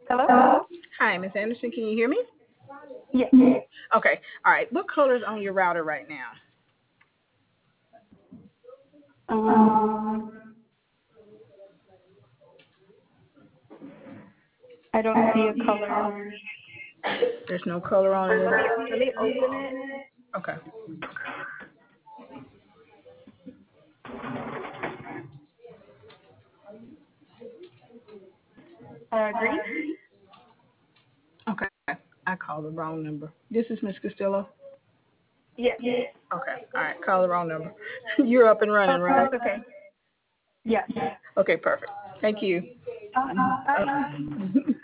Hello? Hi, Miss Anderson. Can you hear me? Yes. Okay. All right. What color is on your router right now? Um, I don't see a color. There's no color on it. Let me open it. Okay. Green? Okay. I called the wrong number. This is Miss Castillo. Yes. Okay. All right. Call the wrong number. You're up and Oh, running, right? that's okay. Yes. Okay. Perfect. Thank you. Bye. Uh,